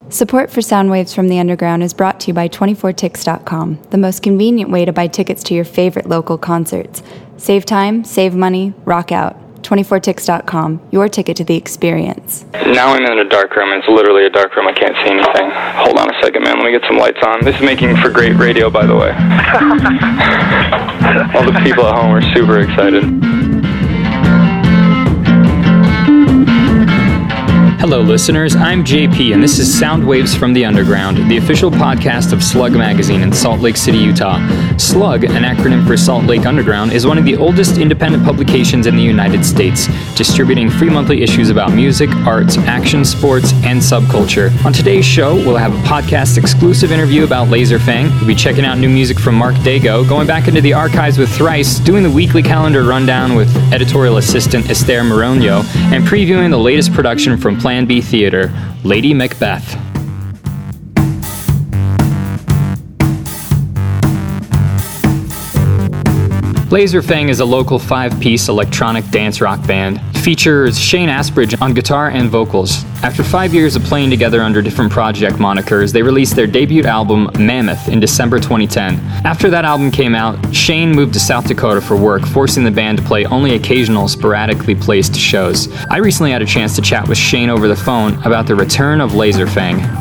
Support for Soundwaves from the Underground is brought to you by 24tix.com, the most convenient way to buy tickets to your favorite local concerts. Save time, save money, rock out. 24tix.com, your ticket to the experience. Now I'm in a dark room, and it's literally a dark room. I can't see anything. Hold on a second, man. Let me get some lights on. This is making for great radio, by the way. All the people at home are super excited. Hello, listeners. I'm JP, and this is Soundwaves from the Underground, the official podcast of Slug Magazine in Salt Lake City, Utah. Slug, an acronym for Salt Lake Underground, is one of the oldest independent publications in the United States, distributing free monthly issues about music, arts, action, sports, and subculture. On today's show, we'll have a podcast-exclusive interview about Laserfang. We'll be checking out new music from Mark Dago, going back into the archives with Thrice, doing the weekly calendar rundown with editorial assistant Esther Moronio, and previewing the latest production from Plan B Theater, Lady Macbeth. Laserfang is a local 5-piece electronic dance rock band. It features Shane Asbridge on guitar and vocals. After 5 years of playing together under different project monikers, they released their debut album, Mammoth, in December 2010. After that album came out, Shane moved to South Dakota for work, forcing the band to play only occasional, sporadically placed shows. I recently had a chance to chat with Shane over the phone about the return of Laserfang.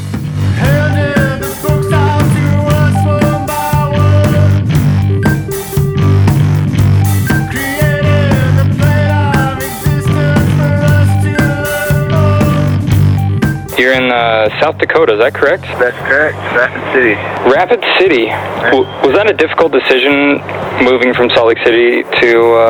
You're in South Dakota, is that correct? That's correct. Rapid City. Rapid City. Was that a difficult decision, moving from Salt Lake City to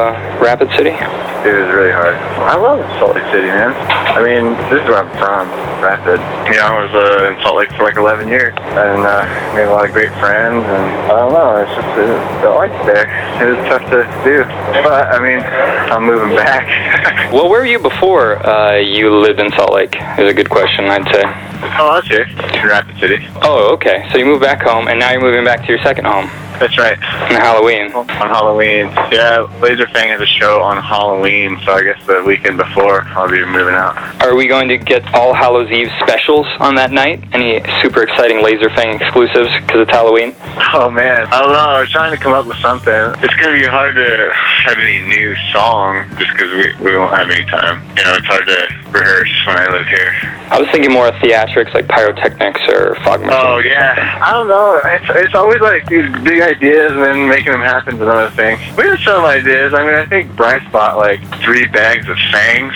Rapid City? It was really hard. I love Salt Lake City, man. I mean, this is where I'm from, Rapid. You know, I was in Salt Lake for like 11 years, and made a lot of great friends, and I don't know, it's just, I liked it there. It was tough to do, but I mean, I'm moving back. Well, where were you before you lived in Salt Lake? Is a good question, I'd say. Oh, I was here in Rapid City. Oh, okay. So you moved back home, and now you're moving back to your second home. That's right. On Halloween. On Halloween. Yeah, Laserfang has a show on Halloween, so I guess the weekend before I'll be moving out. Are we going to get All Hallows Eve specials on that night? Any super exciting Laserfang exclusives because it's Halloween? Oh, man. I don't know. I was trying to come up with something. It's going to be hard to have any new song just because we won't have any time. You know, it's hard to rehearse when I live here. I was thinking more of theatrics like pyrotechnics or fog machines. Oh, yeah. I don't know. It's always like these big ideas and then making them happen is another thing. We had some ideas. I mean, I think Bryce bought like 3 bags of fangs.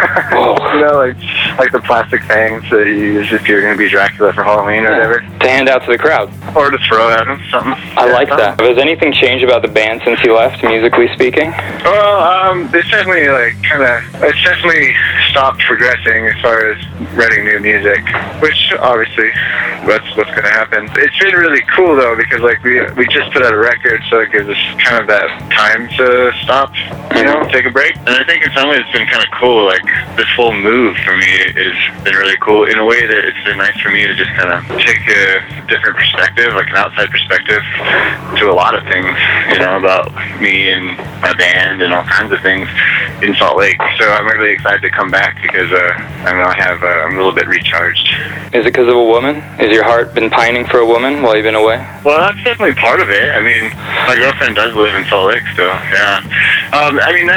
You know, like the plastic fangs that you use if you're going to be Dracula for Halloween or whatever. To hand out to the crowd. Or to throw at them, something. I like that. Has anything changed about the band since you left, musically speaking? Well, it's definitely it's definitely stopped progressing as far as writing new music, which obviously that's what's going to happen. It's been really cool though, because like we just put out a record, so it gives us kind of that time to stop, you know, take a break. And I think in some ways it's been kind of cool. Like this whole move for me has been really cool in a way that it's been nice for me to just kind of take a different perspective, like an outside perspective to a lot of things, you know, about me and my band and all kinds of things in Salt Lake. So I'm really excited to come back because I'm a little bit recharged. Is it because of a woman? Has your heart been pining for a woman while you've been away? Well, that's definitely part of it. I mean, my girlfriend does live in Salt Lake still, yeah. I mean,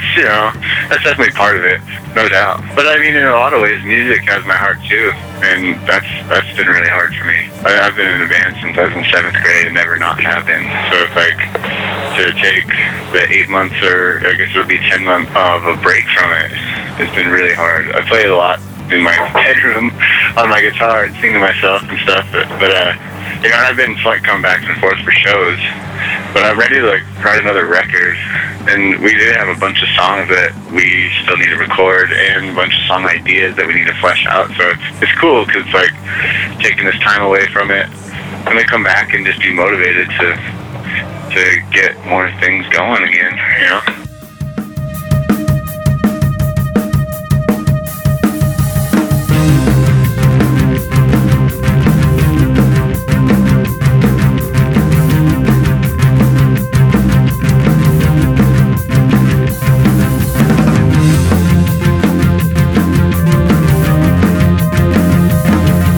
that's definitely part of it, no doubt. But I mean, in a lot of ways, music has my heart too, and that's been really hard for me. I've been in a band since I was in 7th grade and never not have been. So it's like to take the 8 months, or I guess it would be 10 months of a break from it, it's been really hard. I played a lot in my bedroom on my guitar and sing to myself and stuff, but you know, I've been like coming back and forth for shows, but I'm ready to like write another record, and we do have a bunch of songs that we still need to record and a bunch of song ideas that we need to flesh out. So it's cool because it's like taking this time away from it, and then come back and just be motivated to get more things going again, you know.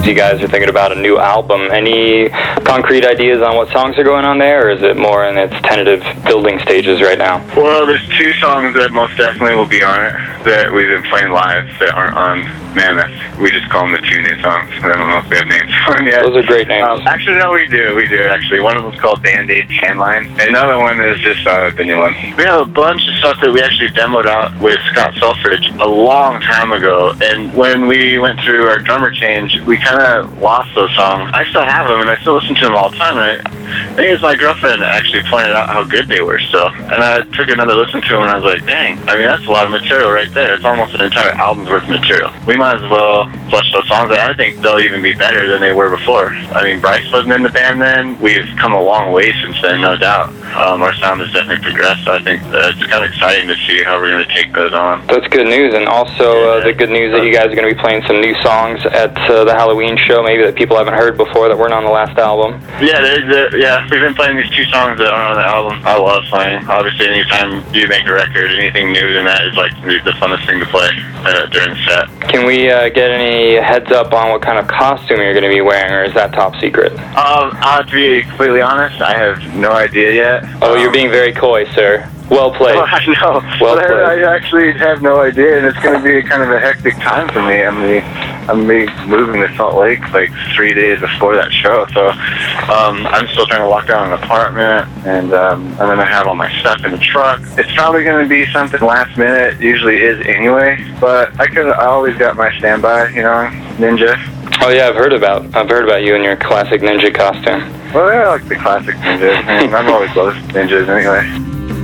you guys are thinking about a new album. Any concrete ideas on what songs are going on there, or is it more in its tentative building stages right now? Well, there's 2 songs that most definitely will be on it that we've been playing live that aren't on Mammoth. We just call them the 2 new songs. I don't know if we have names for them yet. Those are great names. Actually, no, we do, actually. One of them's called Band-Aid Handline, and another one is just the new one. We have a bunch of stuff that we actually demoed out with Scott Selfridge a long time ago, and when we went through our drummer change, we kind of lost those songs. I still have them, and I still listen to them all the time, and I think it's my girlfriend actually pointed out how good they were still, and I took another listen to them, and I was like, dang, I mean, that's a lot of material right there. It's almost an entire album's worth of material. We might as well flush those songs out. I think they'll even be better than they were before. I mean, Bryce wasn't in the band then. We've come a long way since then, no doubt. Our sound has definitely progressed, so I think it's kind of exciting to see how we're going to take those on. That's good news, and also the good news that you guys are going to be playing some new songs at the Halloween show, maybe that people haven't heard before that weren't on the last album. Yeah, we've been playing these 2 songs that aren't on the album. I love playing. Obviously, anytime you make a record, anything new than that is like the funnest thing to play during the set. Can we get any heads up on what kind of costume you're going to be wearing, or is that top secret? To be completely honest, I have no idea yet. Oh, you're being very coy, sir. Well played. Oh, I know. Well played. I actually have no idea, and it's going to be kind of a hectic time for me. I'm going to be moving to Salt Lake like 3 days before that show, so I'm still trying to lock down an apartment, and I'm going to have all my stuff in the truck. It's probably going to be something last minute, usually is anyway, but I always got my standby, ninja. Oh yeah, I've heard about you and your classic ninja costume. Well, I like the classic ninjas. I've always loved ninjas anyway.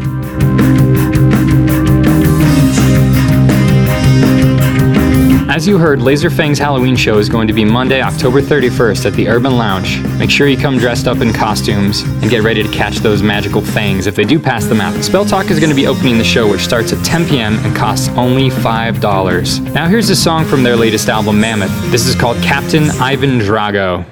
As you heard, Laserfang's Halloween show is going to be Monday, October 31st at the Urban Lounge. Make sure you come dressed up in costumes and get ready to catch those magical fangs if they do pass them out. Spell Talk is going to be opening the show, which starts at 10 p.m. and costs only $5. Now here's a song from their latest album, Mammoth. This is called Captain Ivan Drago.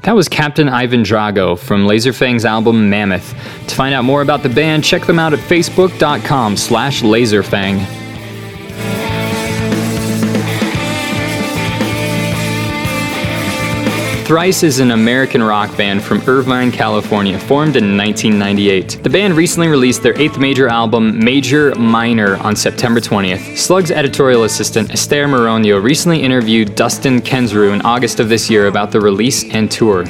That was Captain Ivan Drago from Laserfang's album Mammoth. To find out more about the band, check them out at facebook.com/laserfang. Thrice is an American rock band from Irvine, California, formed in 1998. The band recently released their 8th major album, Major Minor, on September 20th. Slug's editorial assistant, Esther Moronio, recently interviewed Dustin Kensrue in August of this year about the release and tour.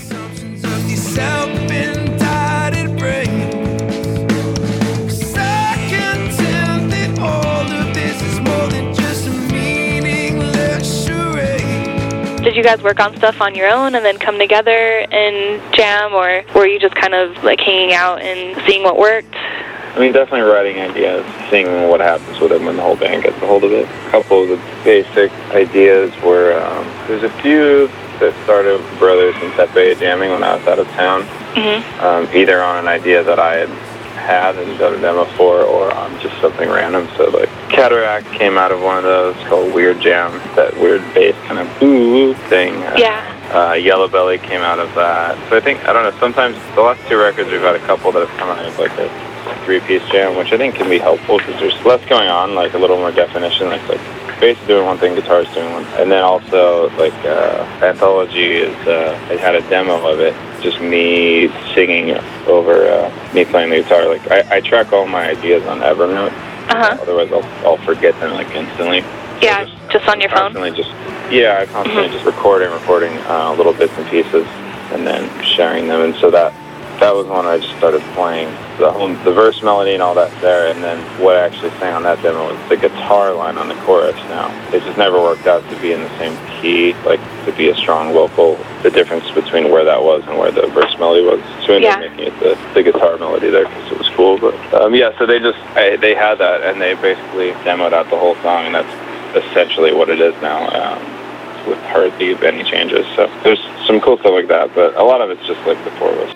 Did you guys work on stuff on your own and then come together and jam, or were you just kind of like hanging out and seeing what worked? I mean, definitely writing ideas, seeing what happens with them when the whole band gets a hold of it. A couple of the basic ideas were, there's a few that started with Brothers and Tepe jamming when I was out of town, either on an idea that I had and done a demo for, or on just something random. So like Cataract came out of one of those called Weird Jam, that weird bass kind of boo thing. Yellow Belly came out of that. So I think, I don't know, sometimes the last 2 records we've had a couple that have come out of like a 3-piece jam, which I think can be helpful because there's less going on, like a little more definition, like bass is doing one thing, guitar is doing one. And then also like Anthology is, I had a demo of it, just me singing over me playing the guitar. Like I track all my ideas on Evernote. Otherwise I'll forget them like instantly. Yeah, so just on your phone? I constantly just recording little bits and pieces and then sharing them. And so that was one I just started playing. The verse melody and all that's there, and then what I actually sang on that demo was the guitar line on the chorus now. It just never worked out to be in the same key, like to be a strong vocal, the difference between where that was and where the verse melody was. So we ended up making it the guitar melody there because it was cool. But so they had that, and they basically demoed out the whole song, and that's essentially what it is now, with hardly any changes. So there's some cool stuff like that, but a lot of it's just like the 4 of us.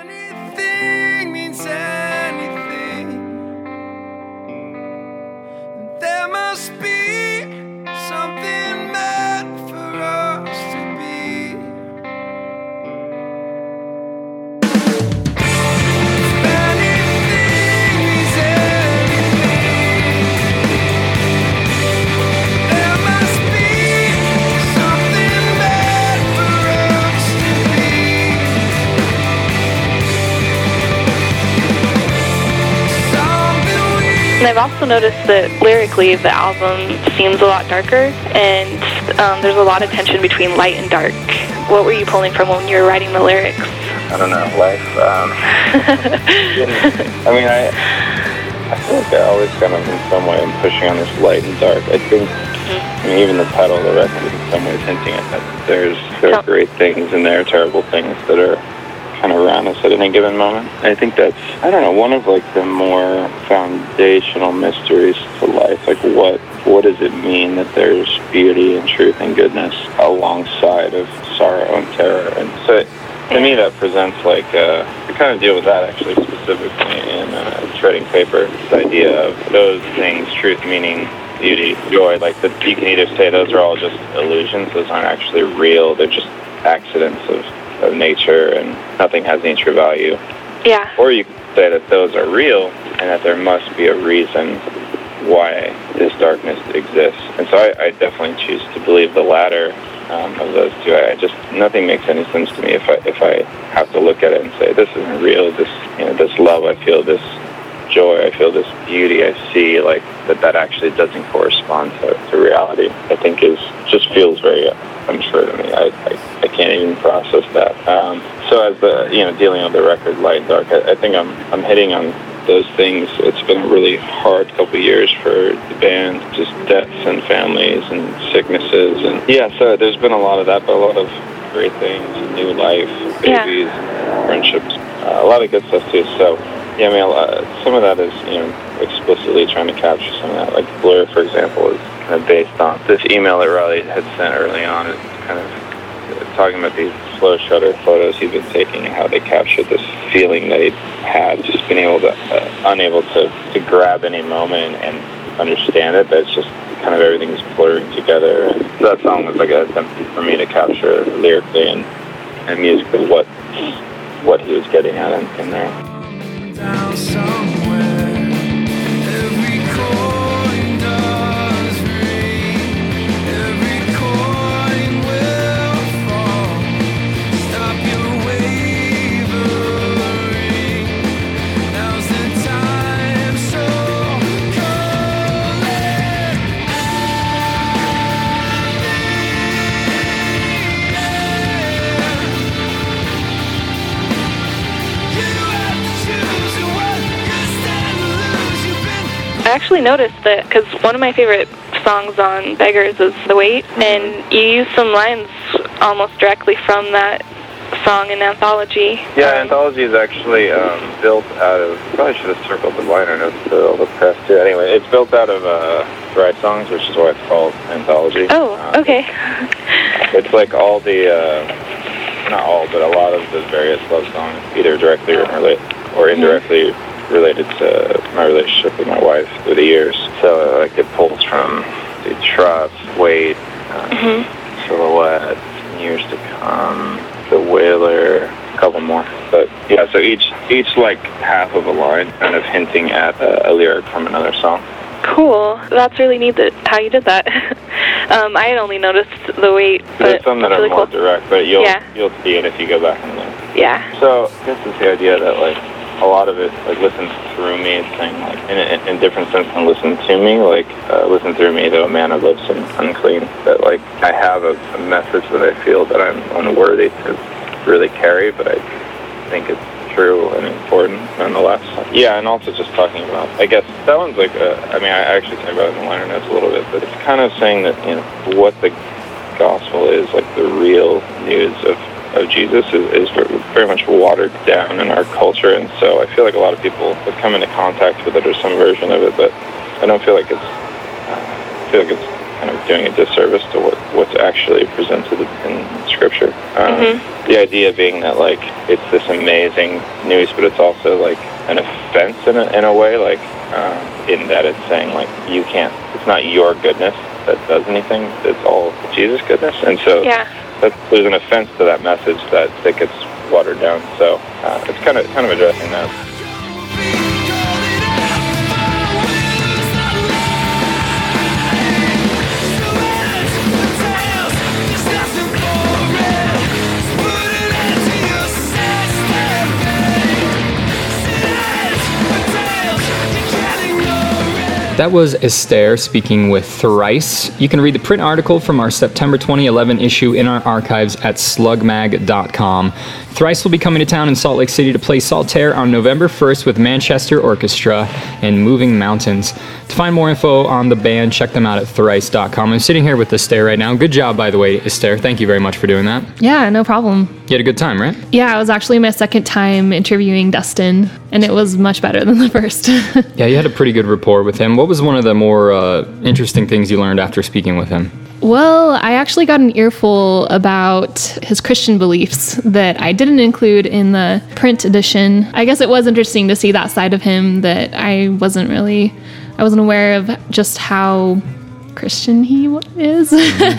And I've also noticed that lyrically the album seems a lot darker, and there's a lot of tension between light and dark. What were you pulling from when you were writing the lyrics? I don't know, life. I mean, I feel like I always kind of in some way am pushing on this light and dark. I think I mean, even the title of the record is in some ways hinting at that. There are great things and there are terrible things that are kind of around us at any given moment. I think that's, I don't know, one of like the more foundational mysteries to life. Like what does it mean that there's beauty and truth and goodness alongside of sorrow and terror? And so to me that presents like, we kind of deal with that actually specifically in Shredding Paper, this idea of those things, truth meaning beauty, joy, like you can either say those are all just illusions, those aren't actually real, they're just accidents of nature and nothing has any true value. Yeah. Or you can say that those are real and that there must be a reason why this darkness exists. And so I definitely choose to believe the latter of those two. Nothing makes any sense to me if I have to look at it and say this isn't real. This love I feel, this joy I feel, this beauty I see, like that actually doesn't correspond to reality. I think just feels very untrue to me. I can't even process that. So as dealing with the record light and dark, I think I'm hitting on those things. It's been a really hard couple of years for the band, just deaths and families and sicknesses, and so there's been a lot of that, but a lot of great things, new life, babies, friendships, a lot of good stuff too. So some of that is explicitly trying to capture some of that. Like Blur, for example, is kind of based on this email that Riley had sent early on. It's kind of talking about these slow shutter photos he'd been taking and how they captured this feeling that he'd had, just being unable to grab any moment and understand it. That's just kind of everything's blurring together. And that song was like an attempt for me to capture lyrically and and musically what he was getting at in there. Down somewhere, every coin does ring, every coin will fall. Stop your wavering. Now's the time, so call it I actually noticed that because one of my favorite songs on Beggars is The Wait, and you use some lines almost directly from that song in Anthology. Yeah, Anthology is actually built out of, probably should have circled the liner notes to all the press too. Anyway, it's built out of Thrice songs, which is why it's called Anthology. Oh, okay. It's like all the, not all, but a lot of the various love songs, either directly or indirectly related to my relationship with my wife through the years. So like it pulls from Trust, Wait, Silhouette, Years to Come, The Wailer, a couple more. But yeah, so each like half of a line kind of hinting at a lyric from another song. Cool. That's really neat how you did that. I had only noticed The Wait. There's some that are really more cool. direct, but you'll see it if you go back and look. Yeah. So this is the idea that like a lot of it like listens through me. It's saying like in different sense than listen to me. Like listen through me, though a man of lips and unclean. That like I have a message that I feel that I'm unworthy to really carry, but I think it's true and important nonetheless. Yeah, and also just talking about, I guess that one's like I actually talk about it in the liner notes a little bit, but it's kind of saying that, you know, what the gospel is, like the real news of Jesus is very much watered down in our culture, and so I feel like a lot of people have come into contact with it or some version of it, but I don't feel like it's kind of doing a disservice to what's actually presented in Scripture. The idea being that like it's this amazing news, but it's also like an offense in a way, like in that it's saying like you can't. It's not your goodness that does anything. It's all Jesus' goodness, and so there's an offense to that message that gets watered down. So it's kind of addressing that. That was Esther speaking with Thrice. You can read the print article from our September 2011 issue in our archives at slugmag.com. Thrice will be coming to town in Salt Lake City to play Saltaire on November 1st with Manchester Orchestra and Moving Mountains. To find more info on the band, check them out at thrice.com. I'm sitting here with Esther right now. Good job, by the way, Esther. Thank you very much for doing that. Yeah, no problem. You had a good time, right? Yeah, it was actually my second time interviewing Dustin, and it was much better than the first. Yeah, you had a pretty good rapport with him. What was one of the more interesting things you learned after speaking with him? Well, I actually got an earful about his Christian beliefs that I didn't include in the print edition. I guess it was interesting to see that side of him that I wasn't aware of just how Christian he is.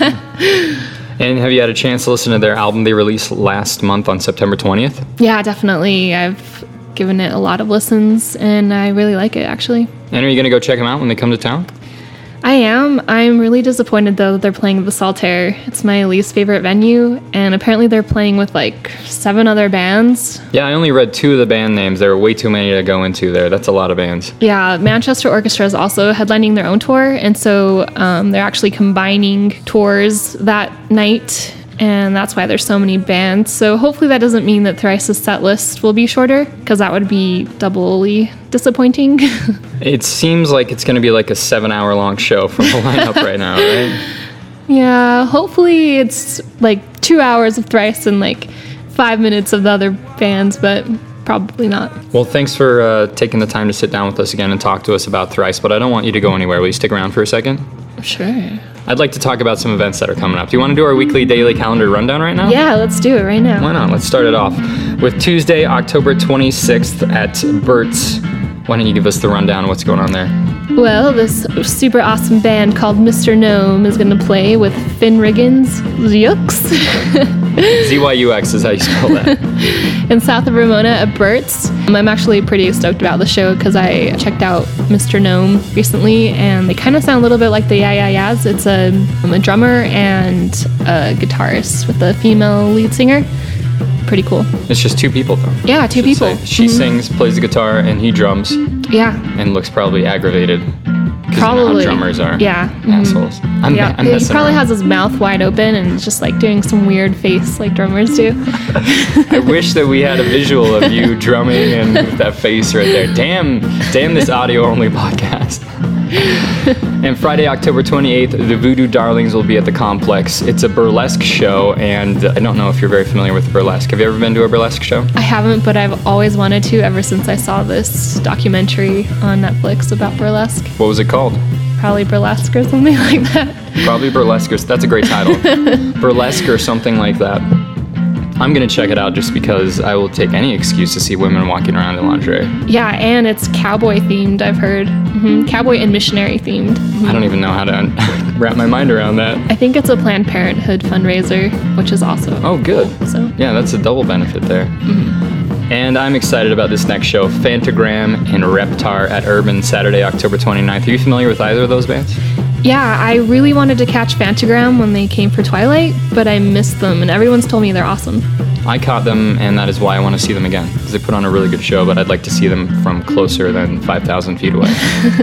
And have you had a chance to listen to their album they released last month on September 20th? Yeah, definitely. I've given it a lot of listens, and I really like it, actually. And are you going to go check them out when they come to town? I am. I'm really disappointed, though, that they're playing the Saltaire. It's my least favorite venue, and apparently they're playing with, 7 other bands. Yeah, I only read 2 of the band names. There are way too many to go into there. That's a lot of bands. Yeah, Manchester Orchestra is also headlining their own tour, and so they're actually combining tours that night, and that's why there's so many bands. So hopefully that doesn't mean that Thrice's set list will be shorter, because that would be doubly disappointing. It seems like it's going to be like a 7-hour-long show from the lineup right now, right? Yeah, hopefully it's 2 hours of Thrice and 5 minutes of the other bands, but probably not. Well, thanks for taking the time to sit down with us again and talk to us about Thrice, but I don't want you to go anywhere. Will you stick around for a second? Sure. I'd like to talk about some events that are coming up. Do you want to do our weekly daily calendar rundown right now? Yeah, let's do it right now. Why not? Let's start it off with Tuesday, October 26th at Burt's. Why don't you give us the rundown of what's going on there? Well, this super awesome band called Mr. Gnome is going to play with Finn Riggins' Yucks. ZYUX is how you spell that. In south of Ramona at Burt's. I'm actually pretty stoked about the show because I checked out Mr. Gnome recently, and they kind of sound a little bit like the Yeah Yeah Yeahs. It's a drummer and a guitarist with a female lead singer. Pretty cool. It's just two people, though. Yeah, two people. She sings, plays the guitar, and he drums. Yeah. And looks probably aggravated. Probably. You know how drummers are. Yeah. Assholes. I'm he messing probably around. has his mouth wide open and is just like doing some weird face like drummers do. I wish that we had a visual of you drumming and with that face right there. Damn this audio-only podcast. And Friday, October 28th, the Voodoo Darlings will be at the Complex. It's a burlesque show, and I don't know if you're very familiar with burlesque. Have you ever been to a burlesque show? I haven't, but I've always wanted to ever since I saw this documentary on Netflix about burlesque. What was it called? Probably Burlesque or something like that. Probably Burlesque. That's a great title. Burlesque or something like that. I'm going to check it out just because I will take any excuse to see women walking around in lingerie. Yeah, and it's cowboy themed, I've heard. Cowboy and missionary themed. I don't even know how to wrap my mind around that. I think it's a Planned Parenthood fundraiser, which is also Oh, good. cool, so. Yeah, that's a double benefit there. And I'm excited about this next show, Fantagram and Reptar at Urban, Saturday, October 29th. Are you familiar with either of those bands? Yeah, I really wanted to catch Fantagram when they came for Twilight, but I missed them, and everyone's told me they're awesome. I caught them, and that is why I want to see them again, because they put on a really good show, but I'd like to see them from closer than 5,000 feet away.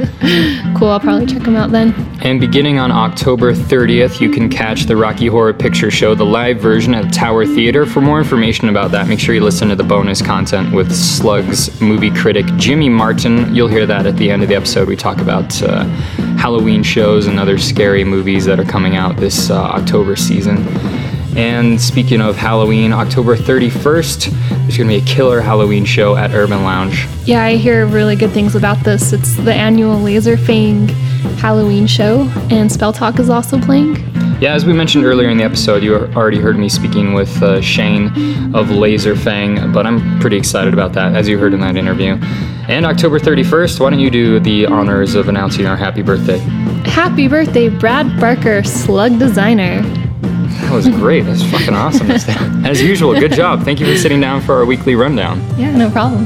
Cool, I'll probably check them out then. And beginning on October 30th, you can catch the Rocky Horror Picture Show, the live version at Tower Theater. For more information about that, make sure you listen to the bonus content with Slug's movie critic Jimmy Martin. You'll hear that at the end of the episode. We talk about Halloween shows and other scary movies that are coming out this October season. And speaking of Halloween, October 31st, there's going to be a killer Halloween show at Urban Lounge. Yeah, I hear really good things about this. It's the annual Laser Fang Halloween show, and Spell Talk is also playing. Yeah, as we mentioned earlier in the episode, you already heard me speaking with Shane of Laser Fang, but I'm pretty excited about that, as you heard in that interview. And October 31st, why don't you do the honors of announcing our happy birthday? Happy birthday, Brad Barker, Slug Designer. That was great. That's fucking awesome. As usual, good job. Thank you for sitting down for our weekly rundown. Yeah, no problem.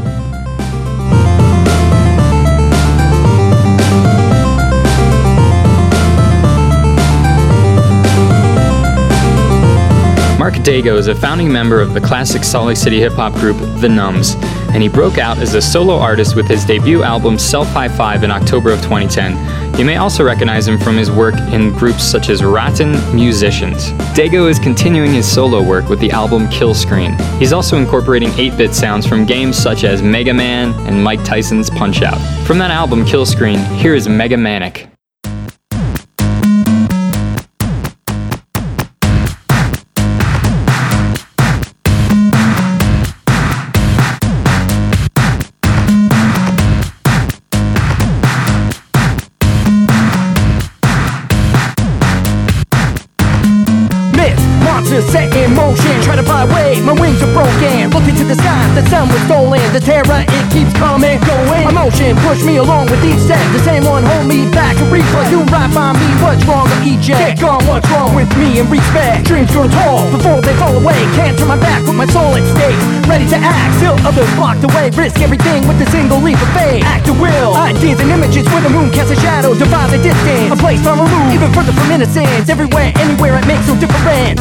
Mark Dago is a founding member of the classic Salt Lake City hip-hop group The Numbs, and he broke out as a solo artist with his debut album Self High Five in October of 2010. You may also recognize him from his work in groups such as Rotten Musicians. Dago is continuing his solo work with the album Kill Screen. He's also incorporating 8-bit sounds from games such as Mega Man and Mike Tyson's Punch-Out! From that album Kill Screen, here is Mega Manic. Set in motion, try to fly away, my wings are broken. Look into the sky, the sun was stolen. The terror, it keeps coming, going. Emotion, push me along with each step. The same one hold me back and reflex. You right by me, what's wrong with eject? Get gone, what's wrong with me and respect? Dreams grow tall before they fall away. Can't turn my back with my soul at stake. Ready to act, still others blocked away. Risk everything with a single leap of faith. Act to will, ideas and images where the moon casts a shadow. Divide the distance, a place far removed, even further from innocence. Everywhere, anywhere, it makes no difference.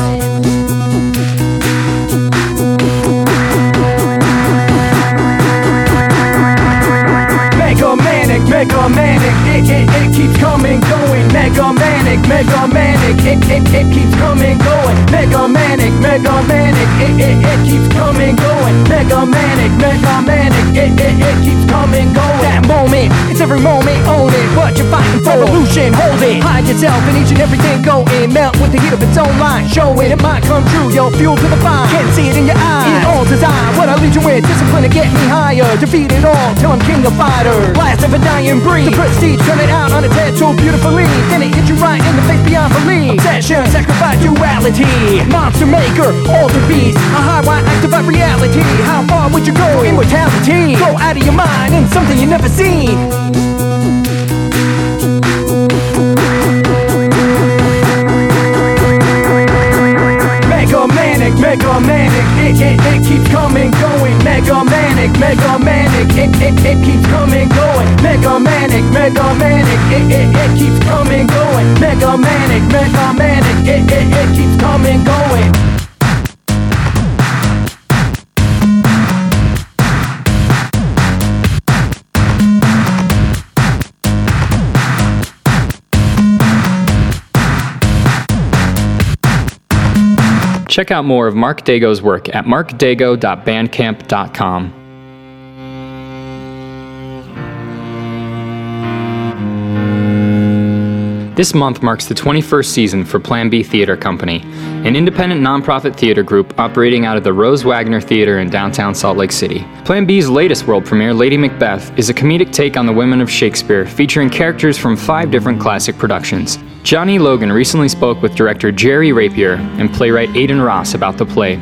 Mega manic, it keeps coming, going. Mega manic, it keeps coming, going. Mega manic, it keeps coming, going. Mega manic, it keeps coming, going. That moment, it's every moment, own it. What you're fighting for, revolution, hold it. Hide yourself in each and everything, go in. Melt with the heat of its own light, show it, it might come true. Yo, fuel to the fire, can't see it in your eyes. It all desire, what I lead you with, discipline to get me higher. Defeat it all, till I'm king of fighters. Last of a dying breed, the prestige, turn it out on its head so beautifully. Then it hit you right in the face beyond belief. Obsession, sacrifice, duality. Monster maker, alter beast. A high wire activate reality. How far would you go? Immortality. Go out of your mind in something you never seen. Mega mega manic, it keeps coming, going. Mega manic, it keeps coming, going. Mega manic, it keeps coming, going. Check out more of Mark Dago's work at markdago.bandcamp.com. This month marks the 21st season for Plan B Theater Company, an independent nonprofit theater group operating out of the Rose Wagner Theater in downtown Salt Lake City. Plan B's latest world premiere, Lady Macbeth, is a comedic take on the women of Shakespeare, featuring characters from 5 different classic productions. Johnny Logan recently spoke with director Jerry Rapier and playwright Aidan Ross about the play.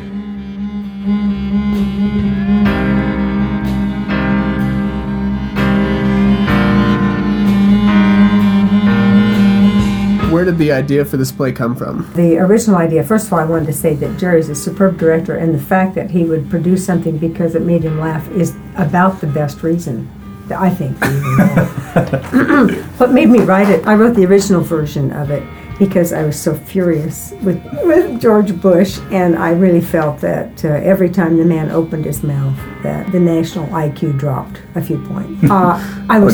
Where did the idea for this play come from? The original idea, first of all, I wanted to say that Jerry's a superb director, and the fact that he would produce something because it made him laugh is about the best reason, I think, for even laugh. What made me write it, I wrote the original version of it because I was so furious with George Bush, and I really felt that every time the man opened his mouth, that the national IQ dropped a few points. I was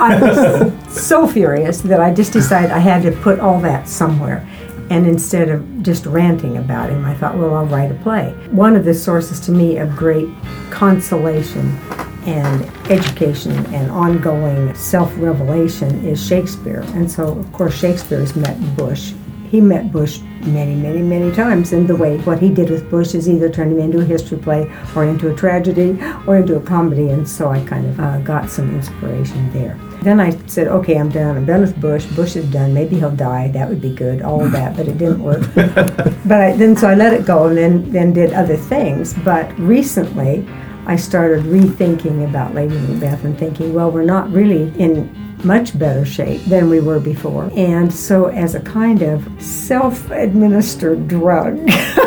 so furious that I just decided I had to put all that somewhere. And instead of just ranting about him, I thought, well, I'll write a play. One of the sources to me of great consolation and education and ongoing self-revelation is Shakespeare. And so, of course, Shakespeare's met Bush. He met Bush many, many, many times, and the way what he did with Bush is either turned him into a history play or into a tragedy or into a comedy, and so I kind of got some inspiration there. Then I said, okay, I'm done with Bush. Bush is done. Maybe he'll die. That would be good, all of that, but it didn't work. So I let it go and then did other things. But recently, I started rethinking about Lady Macbeth and thinking, well, we're not really in much better shape than we were before. And so as a kind of self-administered drug,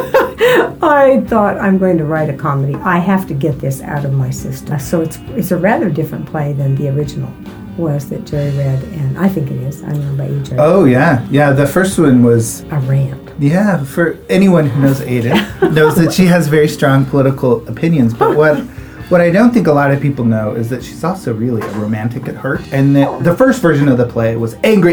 I thought, I'm going to write a comedy. I have to get this out of my system. So it's a rather different play than the original was that Jerry read, and I think it is. I don't know about you, Jerry. Oh, yeah. Yeah, the first one was a rant. Yeah, for anyone who knows Aidan, knows that she has very strong political opinions, but what I don't think a lot of people know is that she's also really a romantic at heart. And the first version of the play was angry,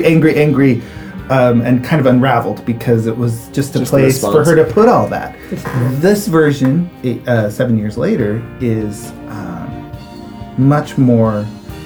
and kind of unraveled because it was just a place for her to put all that. This version, 7 years later, is much more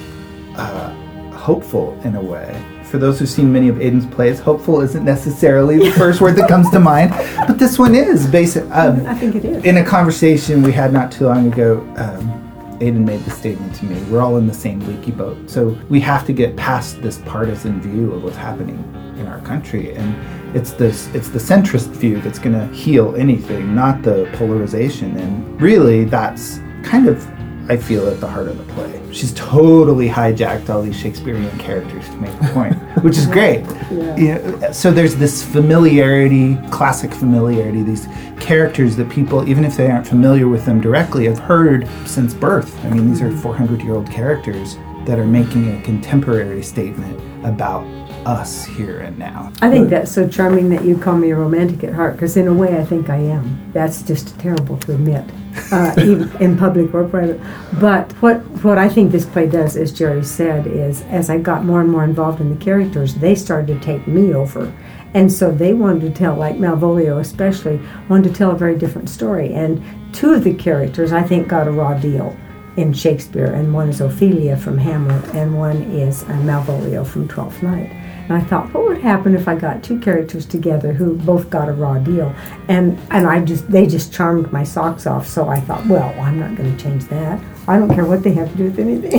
hopeful in a way. For those who've seen many of Aidan's plays, hopeful isn't necessarily the first word that comes to mind, but this one is. I think it is. In a conversation we had not too long ago, Aidan made the statement to me, we're all in the same leaky boat, so we have to get past this partisan view of what's happening in our country, and it's the centrist view that's going to heal anything, not the polarization, and really that's kind of, I feel, at the heart of the play. She's totally hijacked all these Shakespearean characters to make a point, which is great. Yeah. You know, so there's this familiarity, classic familiarity, these characters that people, even if they aren't familiar with them directly, have heard since birth. I mean, these are 400-year-old characters that are making a contemporary statement about us here and now. I think that's so charming that you call me a romantic at heart, because in a way I think I am. That's just terrible to admit, even in public or private. But what I think this play does, as Jerry said, is as I got more and more involved in the characters, they started to take me over. And so they wanted to tell, like Malvolio especially, wanted to tell a very different story. And two of the characters, I think, got a raw deal in Shakespeare, and one is Ophelia from Hamlet, and one is Malvolio from Twelfth Night. And I thought, what would happen if I got two characters together who both got a raw deal? And they just charmed my socks off, so I thought, well, I'm not going to change that. I don't care what they have to do with anything.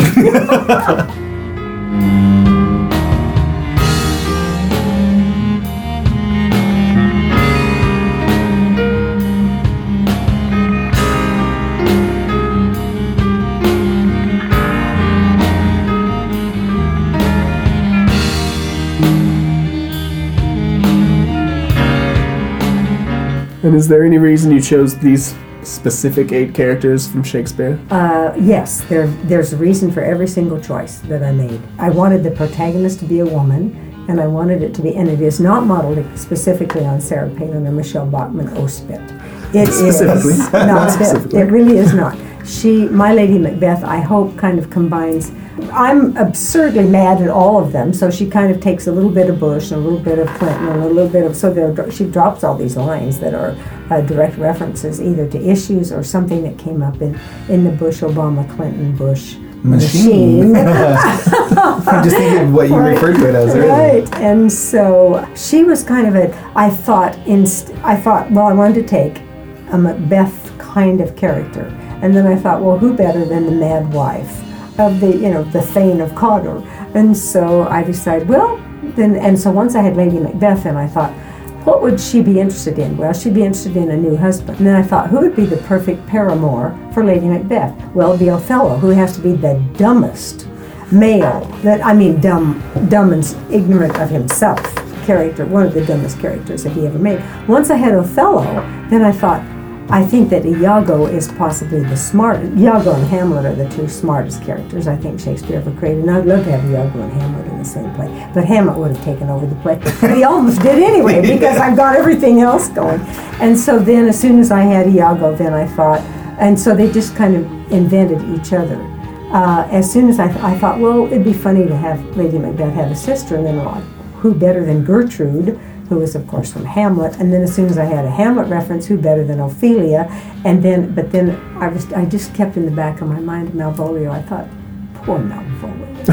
And is there any reason you chose these specific 8 characters from Shakespeare? Yes, there's a reason for every single choice that I made. I wanted the protagonist to be a woman, and I wanted it to be, and it is not modeled specifically on Sarah Palin or Michelle Bachmann Ospit. It Specifically. is not. Specifically. It really is not. My Lady Macbeth, I hope, kind of combines. I'm absurdly mad at all of them, so she kind of takes a little bit of Bush and a little bit of Clinton and a little bit of. So she drops all these lines that are direct references either to issues or something that came up in the Bush, Obama, Clinton, Bush machine. I'm just thinking of what you referred to it as earlier. Right, and so she was kind of I thought, well, I wanted to take a Macbeth kind of character. And then I thought, well, who better than the mad wife of the Thane of Cawdor? And so I decided, so once I had Lady Macbeth, and I thought, what would she be interested in? Well, she'd be interested in a new husband. And then I thought, who would be the perfect paramour for Lady Macbeth? Well, it'd be Othello, who has to be the dumbest male, dumb and ignorant of himself character, one of the dumbest characters that he ever made. Once I had Othello, then I thought, I think that Iago is possibly the smartest. Iago and Hamlet are the 2 smartest characters I think Shakespeare ever created. And I'd love to have Iago and Hamlet in the same play. But Hamlet would have taken over the play. But he almost did anyway, because I've got everything else going. And so then as soon as I had Iago, then I thought, and so they just kind of invented each other. As soon as I thought, well, it'd be funny to have Lady Macbeth have a sister, and then who better than Gertrude, who was, of course, from Hamlet. And then as soon as I had a Hamlet reference, who better than Ophelia? But then I just kept in the back of my mind Malvolio. I thought, poor Malvolio.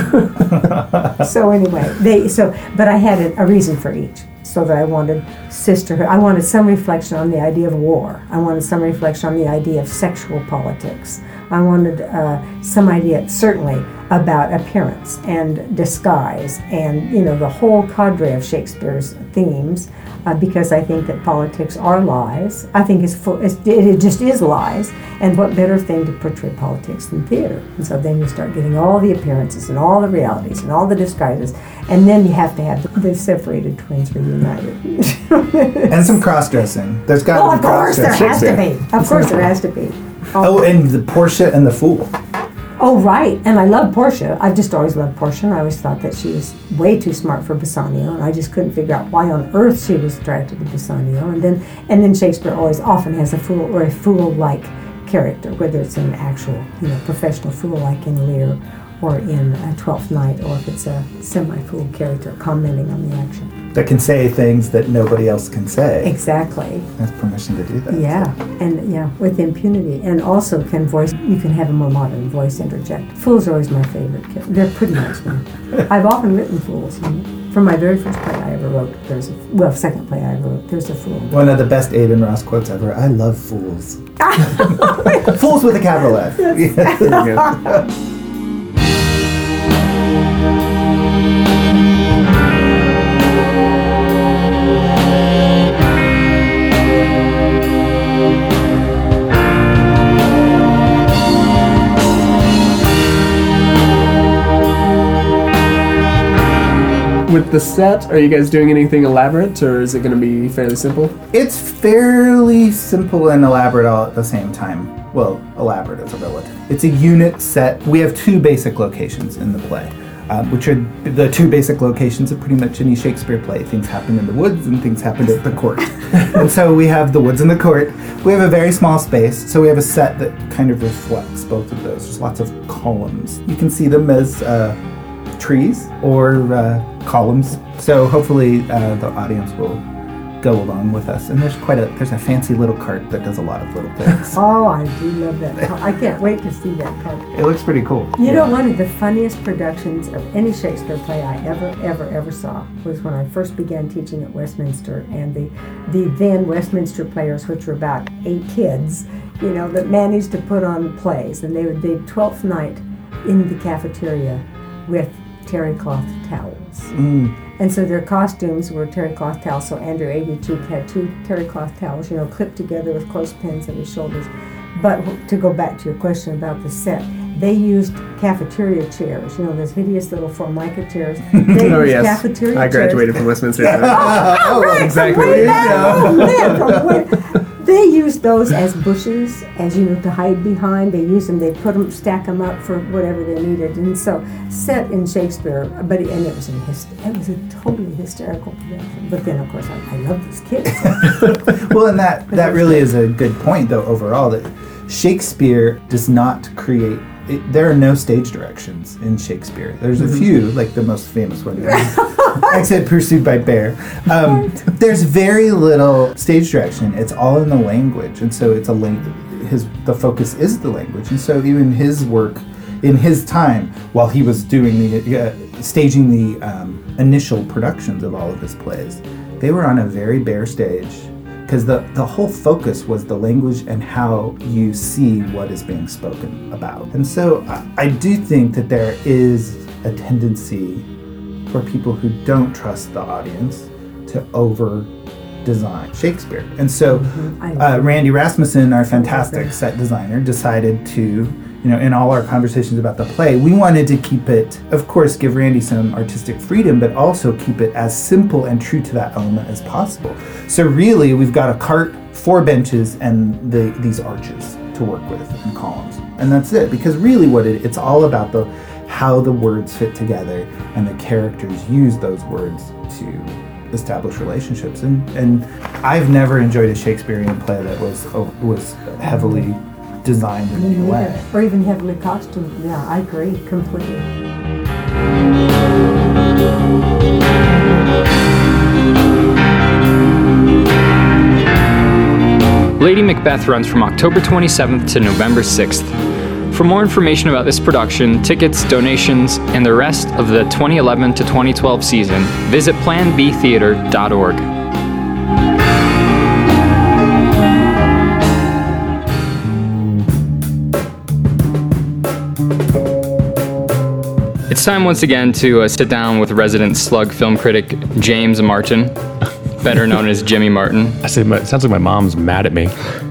So anyway, but I had a reason for each. So that I wanted sisterhood. I wanted some reflection on the idea of war. I wanted some reflection on the idea of sexual politics. I wanted some idea, certainly, about appearance and disguise and, the whole cadre of Shakespeare's themes, because I think that politics are lies. I think it just is lies. And what better thing to portray politics than theater? And so then you start getting all the appearances and all the realities and all the disguises. And then you have to have the separated twins reunited. And some cross-dressing. There's got to be cross-dressing. Of course there has to be. Of course there has to be. Oh, and the Portia and the Fool. Oh, right. And I love Portia. I've just always loved Portia, and I always thought that she was way too smart for Bassanio, and I just couldn't figure out why on earth she was attracted to Bassanio. And then Shakespeare often has a fool or a fool-like character, whether it's an actual, professional fool like in Lear or in Twelfth Night, or if it's a semi-fool character commenting on the action. That can say things that nobody else can say. Exactly. Has permission to do that. Yeah, so. And with impunity. And also you can have a more modern voice interject. Fools are always my favorite. They're pretty nice ones. I've often written fools. From my very first play I ever wrote, second play I ever wrote, there's a fool. One of the best Aidan Ross quotes ever. I love fools. Fools with a capital F. Yes. With the set, are you guys doing anything elaborate, or is it going to be fairly simple? It's fairly simple and elaborate all at the same time. Well, elaborate is a relative. It's a unit set. We have 2 basic locations in the play, which are the 2 basic locations of pretty much any Shakespeare play. Things happen in the woods and things happen at the court. And so we have the woods and the court. We have a very small space, so we have a set that kind of reflects both of those. There's lots of columns. You can see them as trees or columns. So hopefully the audience will go along with us. And there's a fancy little cart that does a lot of little things. Oh, I do love that. I can't wait to see that cart. It looks pretty cool. One of the funniest productions of any Shakespeare play I ever saw was when I first began teaching at Westminster, and the then Westminster Players, which were about 8 kids, that managed to put on plays, and they'd Twelfth Night in the cafeteria with terry cloth towels. And so their costumes were terry cloth towels. So Andrew Aguecheek had 2 terry cloth towels, clipped together with clothespins at his shoulders. But to go back to your question about the set, they used cafeteria chairs, those hideous little Formica chairs. They used cafeteria chairs. I graduated from Westminster. Right, exactly. They used used those as bushes, as to hide behind. They used them. They put them, stack them up for whatever they needed. And so, set in Shakespeare, and it was it was a totally hysterical production. But then, of course, I love these kids. Well, and that really is a good point, though. Overall, that Shakespeare does not create. There are no stage directions in Shakespeare. There's a few, like the most famous one, Exit Pursued by Bear. There's very little stage direction. It's all in the language, and so it's the focus is the language, and so even his work in his time, while he was doing staging the initial productions of all of his plays, they were on a very bare stage. Because the whole focus was the language and how you see what is being spoken about. And so I do think that there is a tendency for people who don't trust the audience to over-design Shakespeare. And so Randy Rasmussen, our fantastic set designer, decided to, in all our conversations about the play, we wanted to keep it, of course, give Randy some artistic freedom, but also keep it as simple and true to that element as possible. So really, we've got a cart, 4 benches, and these arches to work with and columns. And that's it, because really it's all about how the words fit together and the characters use those words to establish relationships. And I've never enjoyed a Shakespearean play that was heavily designed in any way. Or even heavily costumed. Yeah, I agree completely. Lady Macbeth runs from October 27th to November 6th. For more information about this production, tickets, donations, and the rest of the 2011 to 2012 season, visit planbtheater.org. It's time once again to sit down with resident Slug film critic James Martin, better known as Jimmy Martin. It sounds like my mom's mad at me.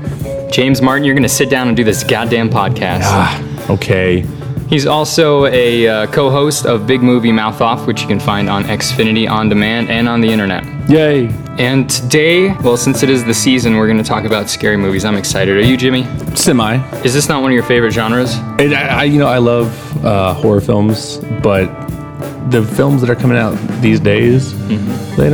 James Martin, you're going to sit down and do this goddamn podcast. Okay. He's also a co-host of Big Movie Mouth Off, which you can find on Xfinity On Demand and on the internet. Yay. And today, well, since it is the season, we're going to talk about scary movies. I'm excited. Are you, Jimmy? Semi. Is this not one of your favorite genres? I love horror films, but the films that are coming out these days, they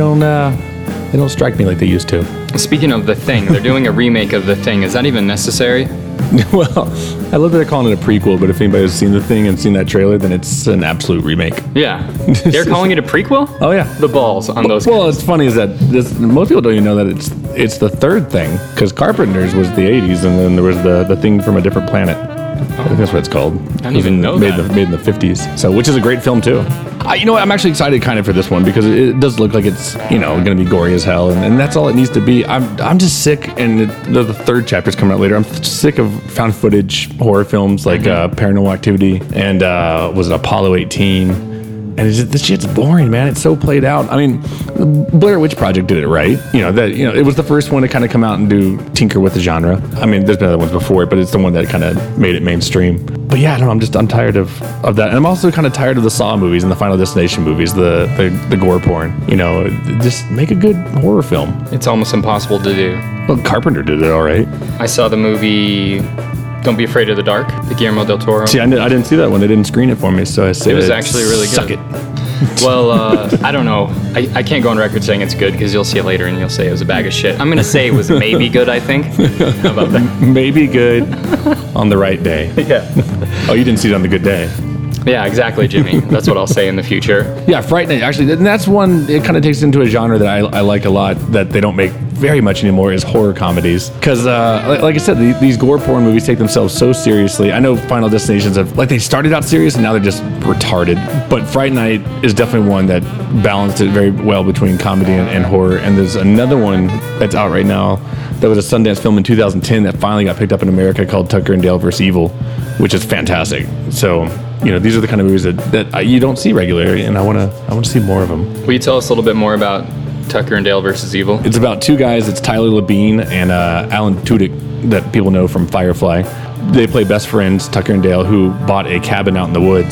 don't strike me like they used to. Speaking of The Thing, they're doing a remake of The Thing. Is that even necessary? Well, I love that they're calling it a prequel, but if anybody has seen The Thing and seen that trailer, then it's an absolute remake. Yeah. They're calling it a prequel? Oh, yeah. The balls on those Well, it's funny is that most people don't even know that it's the third Thing, because Carpenter's was the 80s, and then there was the Thing from a Different Planet. I think that's what it's called. I didn't even know that. Made in the 50s. So, which is a great film, too. I'm actually excited kind of for this one because it does look like it's, going to be gory as hell, and that's all it needs to be. I'm just sick, and the third chapter's coming out later. I'm sick of found footage horror films like Paranormal Activity and was it Apollo 18? And this shit's boring, man. It's so played out. I mean, the Blair Witch Project did it right. It was the first one to kind of come out and tinker with the genre. I mean, there's been other ones before it, but it's the one that kind of made it mainstream. But yeah, I don't know. I'm tired of that. And I'm also kind of tired of the Saw movies and the Final Destination movies, the gore porn. Just make a good horror film. It's almost impossible to do. Well, Carpenter did it all right. I saw the movie Don't Be Afraid of the Dark, the Guillermo del Toro. See, I didn't see that one. They didn't screen it for me, so I say it was actually really good. Suck it. Well, I don't know. I can't go on record saying it's good because you'll see it later and you'll say it was a bag of shit. I'm going to say it was maybe good, I think. How about that? Maybe good on the right day. Yeah. Oh, you didn't see it on the good day. Yeah, exactly, Jimmy. That's what I'll say in the future. Yeah, frightening. Actually, and that's one, it kind of takes into a genre that I like a lot that they don't make very much anymore is horror comedies. Because, like I said, these gore porn movies take themselves so seriously. I know Final Destinations they started out serious and now they're just retarded. But Fright Night is definitely one that balanced it very well between comedy and horror. And there's another one that's out right now that was a Sundance film in 2010 that finally got picked up in America called Tucker and Dale vs. Evil, which is fantastic. So, these are the kind of movies that you don't see regularly, and I want to see more of them. Will you tell us a little bit more about Tucker and Dale vs. Evil? It's about two guys. It's Tyler Labine and Alan Tudyk that people know from Firefly. They play best friends, Tucker and Dale, who bought a cabin out in the woods,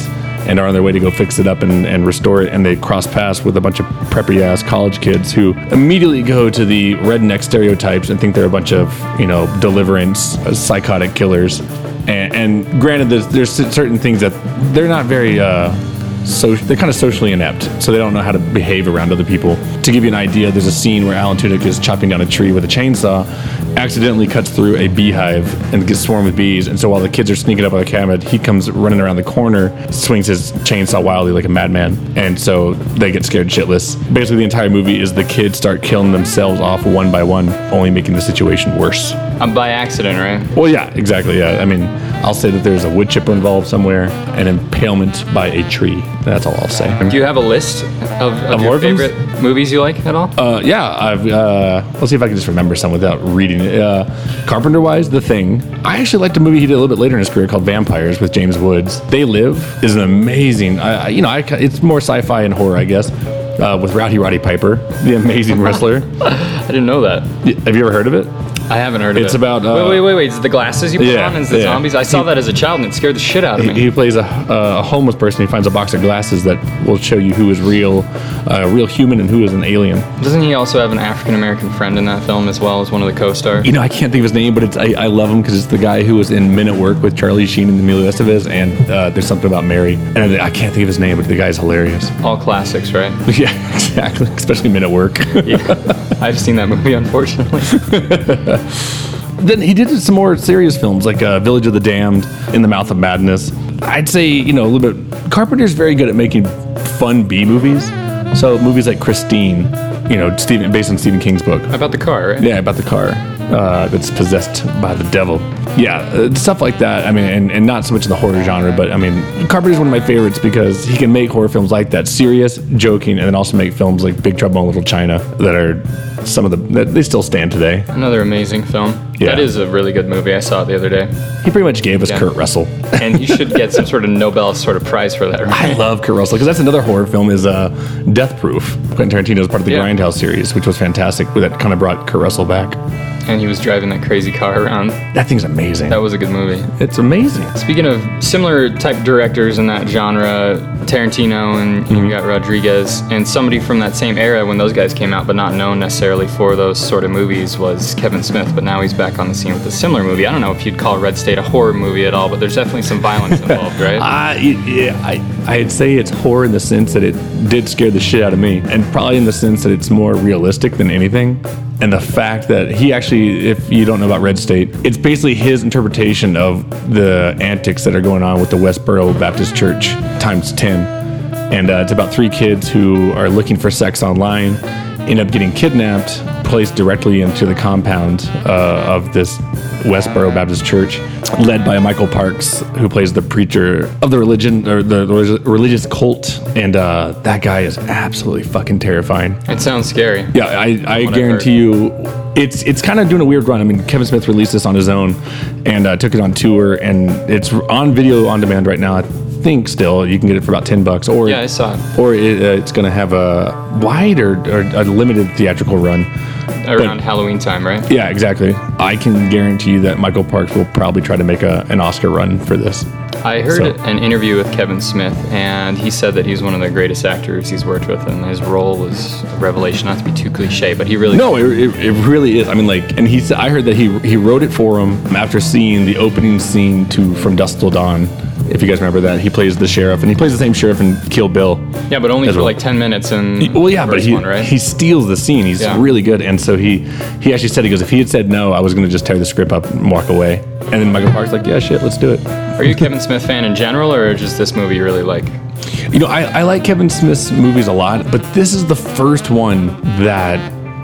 and are on their way to go fix it up and restore it, and they cross paths with a bunch of preppy ass college kids who immediately go to the redneck stereotypes and think they're a bunch of, you know, deliverance psychotic killers. And granted, there's certain things that they're not very they're kind of socially inept, so they don't know how to behave around other people. To give you an idea, there's a scene where Alan Tudyk is chopping down a tree with a chainsaw, accidentally cuts through a beehive and gets swarmed with bees, and so while the kids are sneaking up on the camera, he comes running around the corner, swings his chainsaw wildly like a madman, and so they get scared shitless. Basically, the entire movie is the kids start killing themselves off one by one, only making the situation worse. By accident, right? Well, yeah, exactly, yeah. I mean, I'll say that there's a wood chipper involved somewhere, an impalement by a tree. That's all I'll say. Do you have a list of your favorite movies you like at all? Yeah, let's see if I can just remember some without reading it. Carpenter-wise, The Thing. I actually liked a movie he did a little bit later in his career called Vampires with James Woods. They Live is an amazing, it's more sci-fi and horror, I guess, with Roddy Piper, the amazing wrestler. I didn't know that. Have you ever heard of it? I haven't heard of it. It's about... wait. Is it the glasses you put on? Is the zombies? I saw that as a child and it scared the shit out of me. He plays a homeless person. He finds a box of glasses that will show you who is real human and who is an alien. Doesn't he also have an African-American friend in that film as well as one of the co-stars? You know, I can't think of his name, but I love him because it's the guy who was in Men at Work with Charlie Sheen and Emilio Estevez, and There's Something About Mary. And I can't think of his name, but the guy's hilarious. All classics, right? Yeah, exactly. Especially Men at Work. Yeah. I've seen that movie, unfortunately. Then he did some more serious films like Village of the Damned, In the Mouth of Madness. I'd say, a little bit... Carpenter's very good at making fun B movies. So movies like Christine, based on Stephen King's book. About the car, right? Yeah, about the car that's possessed by the devil. Yeah, stuff like that. I mean, and not so much in the horror genre, but I mean, Carpenter's one of my favorites because he can make horror films like that, serious, joking, and then also make films like Big Trouble in Little China that are they still stand today. Another amazing film. Yeah. That is a really good movie. I saw it the other day. He pretty much gave us Kurt Russell. And he should get some sort of Nobel sort of prize for that, right? I love Kurt Russell because that's another horror film is Death Proof. Quentin Tarantino is part of the Grindhouse series, which was fantastic. That kind of brought Kurt Russell back. And he was driving that crazy car around. That thing's amazing. That was a good movie. It's amazing. Speaking of similar type directors in that genre, Tarantino and you got Rodriguez, and somebody from that same era when those guys came out, but not known necessarily for those sort of movies, was Kevin Smith. But now he's back on the scene with a similar movie. I don't know if you'd call Red State a horror movie at all, but there's definitely some violence involved, right? I'd say it's horror in the sense that it did scare the shit out of me, and probably in the sense that it's more realistic than anything. And the fact that he actually, if you don't know about Red State, it's basically his interpretation of the antics that are going on with the Westboro Baptist Church times 10. And it's about 3 kids who are looking for sex online, end up getting kidnapped, placed directly into the compound of this Westboro Baptist Church, led by Michael Parks, who plays the preacher of the religion, or the religious cult, and that guy is absolutely fucking terrifying. It sounds scary. Yeah, I guarantee you, it's kind of doing a weird run. I mean, Kevin Smith released this on his own, and took it on tour, and it's on video on demand right now. I think still you can get it for about $10, or I saw it. Or it's going to have a wide or a limited theatrical run. Around Halloween time, right? Yeah, exactly. I can guarantee you that Michael Parks will probably try to make an Oscar run for this. I heard an interview with Kevin Smith, and he said that he's one of the greatest actors he's worked with, and his role was a revelation. Not to be too cliche, but he really... No, it really is. I mean, and he said, I heard that he wrote it for him after seeing the opening scene to From Dusk Till Dawn. If you guys remember that, he plays the sheriff, and he plays the same sheriff in Kill Bill. Yeah, but only for like 10 minutes. And but he steals the scene. He's really good, and so he actually said, he goes, if he had said no, I was going to just tear the script up and walk away. And then Michael Parks like, yeah, shit, let's do it. Are you a Kevin Smith fan in general, or just this movie you really like? I like Kevin Smith's movies a lot, but this is the first one that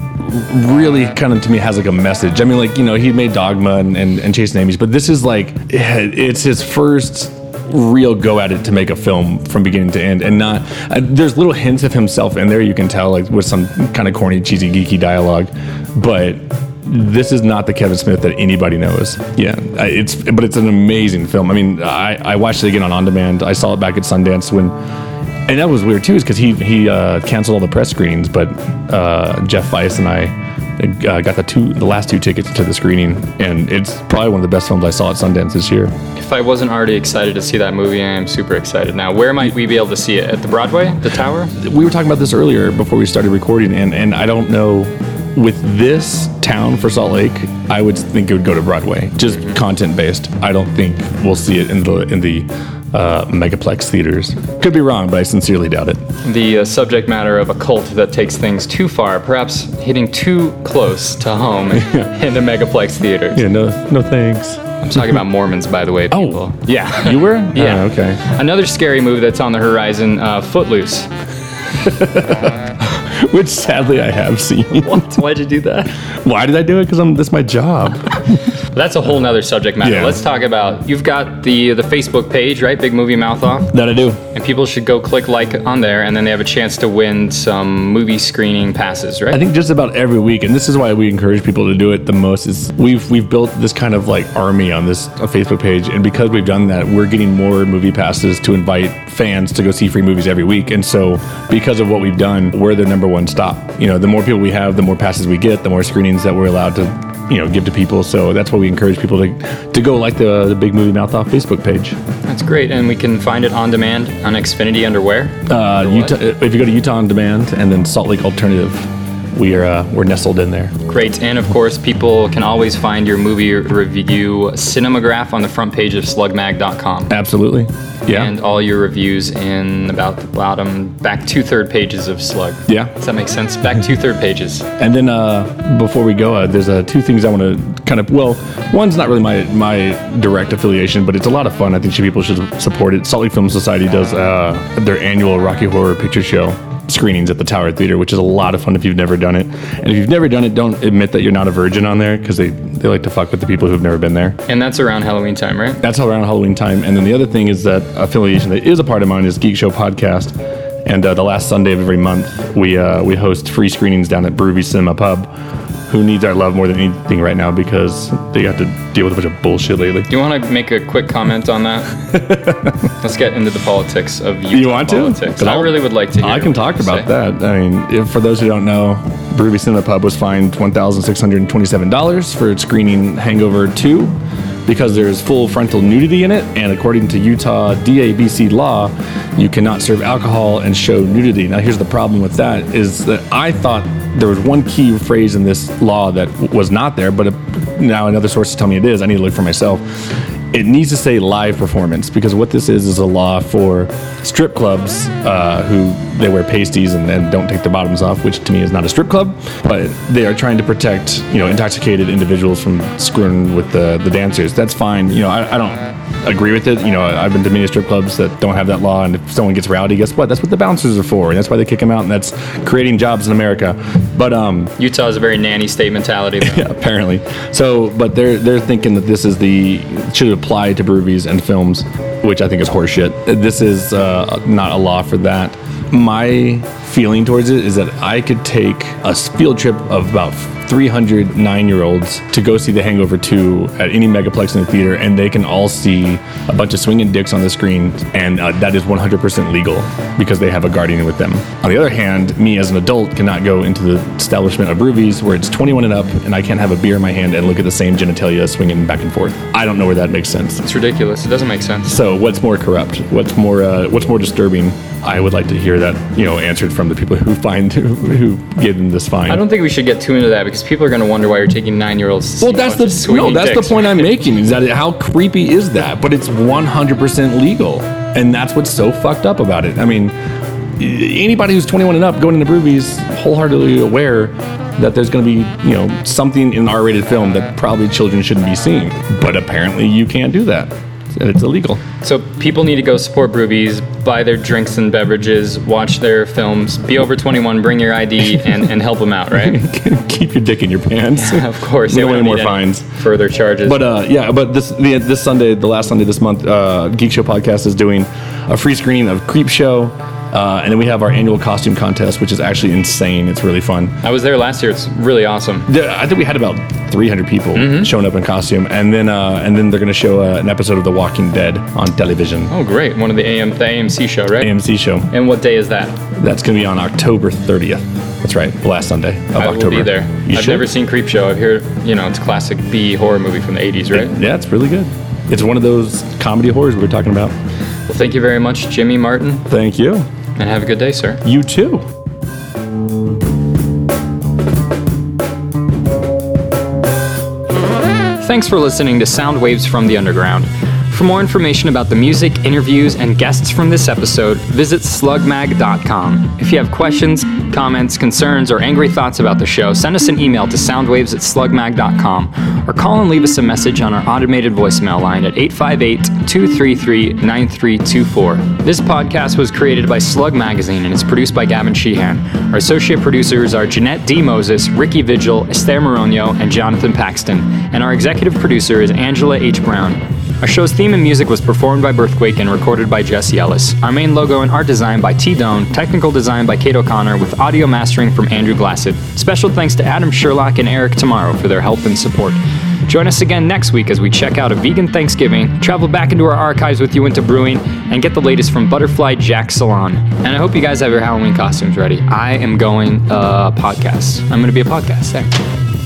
really kind of to me has like a message. I mean, like, he made Dogma and Chasing Amy's, but this is like, it's his first real go at it to make a film from beginning to end, and not there's little hints of himself in there, you can tell, like with some kind of corny, cheesy, geeky dialogue, but this is not the Kevin Smith that anybody knows. Yeah, it's an amazing film. I mean, I watched it again on demand. I saw it back at Sundance and that was weird too, is because he canceled all the press screenings, but Jeff Weiss and I got the last 2 tickets to the screening, and it's probably one of the best films I saw at Sundance this year. If I wasn't already excited to see that movie, I am super excited now. Where might we be able to see it? At the Broadway? The Tower? We were talking about this earlier before we started recording, and I don't know, with this town for Salt Lake, I would think it would go to Broadway, just content based. I don't think we'll see it in the megaplex theaters. Could be wrong, but I sincerely doubt it. The subject matter of a cult that takes things too far, perhaps hitting too close to home in the megaplex theaters. Yeah, no thanks. I'm talking about Mormons, by the way, people. Oh, yeah. You were? Yeah. Oh, okay. Another scary movie that's on the horizon, Footloose. Which sadly I have seen. What? Why'd you do that? Why did I do it? Because that's my job. That's a whole nother subject matter. Yeah. Let's talk about, you've got the Facebook page, right? Big Movie Mouth Off. That I do. And people should go click like on there, and then they have a chance to win some movie screening passes, right? I think just about every week, and this is why we encourage people to do it the most, is we've built this kind of like army on this Facebook page, and because we've done that, we're getting more movie passes to invite fans to go see free movies every week. And so because of what we've done, we're the number one stop. You know, the more people we have, the more passes we get, the more screenings that we're allowed to, give to people. So that's why we encourage people to go like the Big Movie Mouth Off Facebook page. That's great, and we can find it on demand on Xfinity under where? Utah, if you go to Utah On Demand and then Salt Lake Alternative, we're nestled in there. Great, and of course, people can always find your movie review cinematograph on the front page of slugmag.com. Absolutely, yeah. And all your reviews in about the bottom, back 2/3 pages of Slug. Yeah. Does that make sense? Back 2/3 pages. And then before we go, there's 2 things I want to kind of, one's not really my direct affiliation, but it's a lot of fun. I think people should support it. Salt Lake Film Society does their annual Rocky Horror Picture Show screenings at the Tower Theater, which is a lot of fun if you've never done it. And if you've never done it, don't admit that you're not a virgin on there, because they like to fuck with the people who've never been there. And that's around Halloween time, right? That's around Halloween time. And then the other thing is that affiliation that is a part of mine is Geek Show Podcast. And the last Sunday of every month, we host free screenings down at Broovy Cinema Pub, who needs our love more than anything right now because they have to deal with a bunch of bullshit lately. Do you want to make a quick comment on that? Let's get into the politics of Utah. You want politics. to? I really would like to hear I can talk about that. I mean, for those who don't know, Broovy Cinema Pub was fined $1,627 for screening Hangover 2 because there's full frontal nudity in it, and according to Utah DABC law, you cannot serve alcohol and show nudity. Now, here's the problem with that, is that I thought there was one key phrase in this law that was not there, but now another source is telling me it is. I need to look for myself. It needs to say live performance, because what this is a law for strip clubs who they wear pasties and then don't take their bottoms off, which to me is not a strip club, but they are trying to protect intoxicated individuals from screwing with the dancers. That's fine. I don't agree with it. I've been to many strip clubs that don't have that law, and if someone gets rowdy, guess what? That's what the bouncers are for, and that's why they kick them out, and that's creating jobs in America. But Utah is a very nanny state mentality, though. Yeah, apparently. So, but they're thinking that this is should apply to movies and films, which I think is horseshit. This is not a law for that. My feeling towards it is that I could take a field trip of about 300 9-year-olds to go see The Hangover 2 at any megaplex in the theater, and they can all see a bunch of swinging dicks on the screen, and that is 100% legal because they have a guardian with them. On the other hand, me as an adult cannot go into the establishment of Broovies where it's 21 and up, and I can't have a beer in my hand and look at the same genitalia swinging back and forth. I don't know where that makes sense. It's ridiculous. It doesn't make sense. So what's more corrupt? What's more disturbing? I would like to hear that, answered from the people who give them this fine. I don't think we should get too into that because people are going to wonder why you're taking 9-year-olds. Well, that's the point I'm making. Is that how creepy is that? But it's 100% legal, and that's what's so fucked up about it. I mean, anybody who's 21 and up going into Broovies wholeheartedly aware that there's going to be something in an R-rated film that probably children shouldn't be seeing, but apparently you can't do that. And it's illegal. So people need to go support Broovies, buy their drinks and beverages, watch their films, be over 21, bring your ID, and help them out, right? Keep your dick in your pants. Of course. We don't want any more fines. Further charges. But this Sunday, the last Sunday this month, Geek Show Podcast is doing a free screening of Creep Show. And then we have our annual costume contest, which is actually insane. It's really fun. I was there last year. It's really awesome. I think we had about 300 people showing up in costume, and then they're going to show an episode of The Walking Dead on television. Oh, great! One of the AMC show, right? AMC show. And what day is that? That's going to be on October 30th. That's right. The last Sunday of I October. will be there. You I've should. never seen Creepshow. I've heard, it's a classic B horror movie from the 80s, right? Yeah, it's really good. It's one of those comedy horrors we were talking about. Well, thank you very much, Jimmy Martin. Thank you. And have a good day, sir. You too. Thanks for listening to Sound Waves from the Underground. For more information about the music, interviews, and guests from this episode, visit slugmag.com. If you have questions, comments, concerns, or angry thoughts about the show, send us an email to soundwaves@slugmag.com or call and leave us a message on our automated voicemail line at 858-233-9324. This podcast was created by Slug Magazine and is produced by Gavin Sheehan. Our associate producers are Jeanette D. Moses, Ricky Vigil, Esther Moronio, and Jonathan Paxton. And our executive producer is Angela H. Brown. Our show's theme and music was performed by Birthquake and recorded by Jesse Ellis. Our main logo and art design by T. Doan, technical design by Kate O'Connor, with audio mastering from Andrew Glassett. Special thanks to Adam Sherlock and Eric Tomorrow for their help and support. Join us again next week as we check out a vegan Thanksgiving, travel back into our archives with Uinta Brewing, and get the latest from Butterfly Jack Salon. And I hope you guys have your Halloween costumes ready. I am going podcast. I'm going to be a podcast there.